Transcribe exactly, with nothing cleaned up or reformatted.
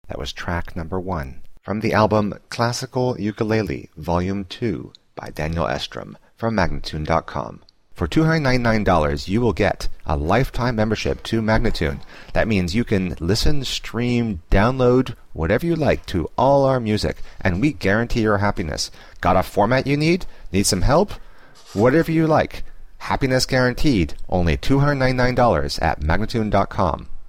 That was track number one. From the album Classical Ukulele, Volume two by Daniel Estrom from Magnatune dot com. For two hundred ninety-nine dollars, you will get a lifetime membership to Magnatune. That means you can listen, stream, download, whatever you like to all our music, and we guarantee your happiness. Got a format you need? Need some help? Whatever you like. Happiness guaranteed. Only two hundred ninety-nine dollars at Magnatune dot com.